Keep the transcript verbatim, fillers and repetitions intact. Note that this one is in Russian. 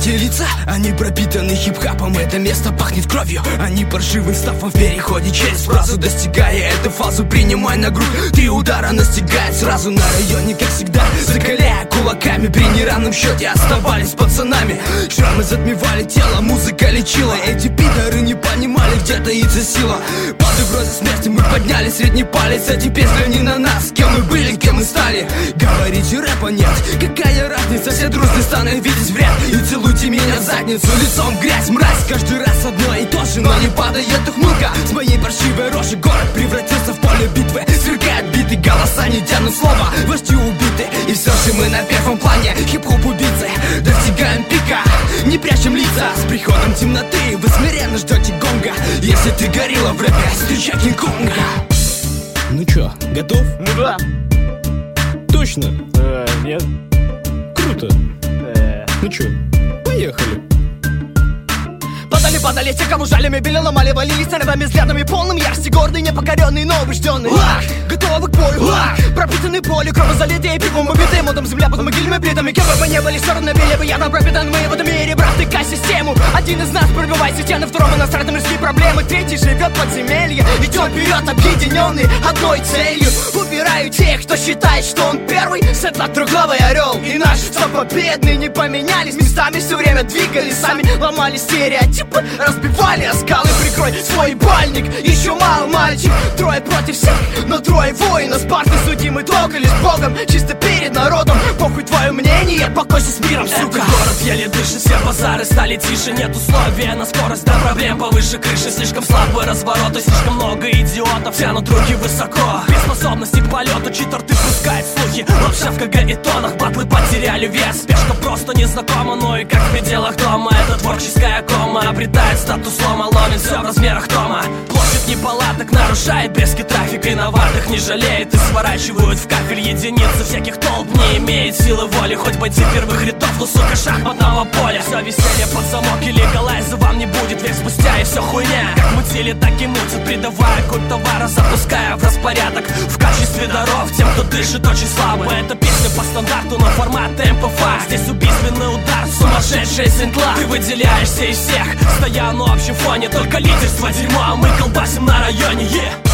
эти лица, они пропитаны хип-хапом. Это место пахнет кровью, они паршивым стафом в переходе через фразу. Достигая эту фазу, принимай на грудь. Три удара настигает сразу на районе, как всегда, закаляя кулаками. При неравном счете оставались пацанами. Шрамы затмевали тело, музыка лечила. Эти пидоры не понимали, где таится сила. Под угрозой смерти мы подняли средний палец. А теперь взгляни на нас, кем мы были, кем мы стали. Говорите, рэпа нет, какая разница? Все дружно станут видеть вряд. И целуйте меня в задницу, лицом в грязь, мразь. Каждый раз одно и то же, но не падает ухмылка. С моей паршивой рожи город превратился в поле битвы. Сверкают биты, голоса не тянут слова. Вожди убиты, и все же мы на первом плане. Хип-хоп убийцы, достигаем пика, не прячем лица. С приходом темноты вы смиренно ждете гонга. Если ты горилла в рэпе, встречай Кинг-Конга. Ну чё, готов? Ну да. Точно? Э, нет. Круто. Э. Ну чё, поехали. Падали, падали те, кому жали, мебели ломали, валились нервами, взглядами полным ярости, гордый, непокоренный, но убежденный. Лак, готовы к бою, лак, пропитанный болью, кровозалитые пивом, убитые модом, земля под могильными плитами. Кем бы мы не были, все равно били бы, я там пропитан, мы в этом мире, брат, тыкай систему. Один из нас пробивает стены, второму настраивает мирские проблемы, третий живет в подземелье, идет вперед, объединенный одной целью. Убираю тех, кто считает, что он первый, светло трухлавый орел. И наши, что победные, не поменялись местами, все время двигались, сами ломали стереотипы, разбивали оскалы. Прикрой свой бальник, еще мало мальчик. Трое против всех, но трое воинов. Спарты судимы только лишь Богом, чисто перед народом. Похуй твое мнение, покойся с миром, сука. Этот город еле дышит, все базары стали тише. Нет условия на скорость, да проблем повыше крыши. Слишком слабый разворот и слишком много идиотов тянут руки высоко. Без способности к полету, читер ты пускает слухи. Лапша в КГ и тонах, батлы потеряли вес. Спешка просто незнакома, но и как в пределах дома. Это творческая кома обретает статус слома, ломит все в размерах тома. Площадь неполадок нарушает безки, трафик виноватых не жалеет и сворачивают в кафель единицы всяких толп. Не имеет силы воли хоть бойти первых рядов, но сука шахматного поля. Все веселье под замок и легалайза вам не будет век спустя, и все хуйня. Как мутили, так и мутят, придавая культ товара, запуская в распорядок в качестве даров тем, кто дышит очень слабо. Эта песня по стандарту, но формат эм пэ эф. Здесь убийственный удар, сумасшедшая синтла. Ты выделяешься из всех, стоя на общем фоне, только лидерство дерьмо, а мы колбасим на районе, yeah.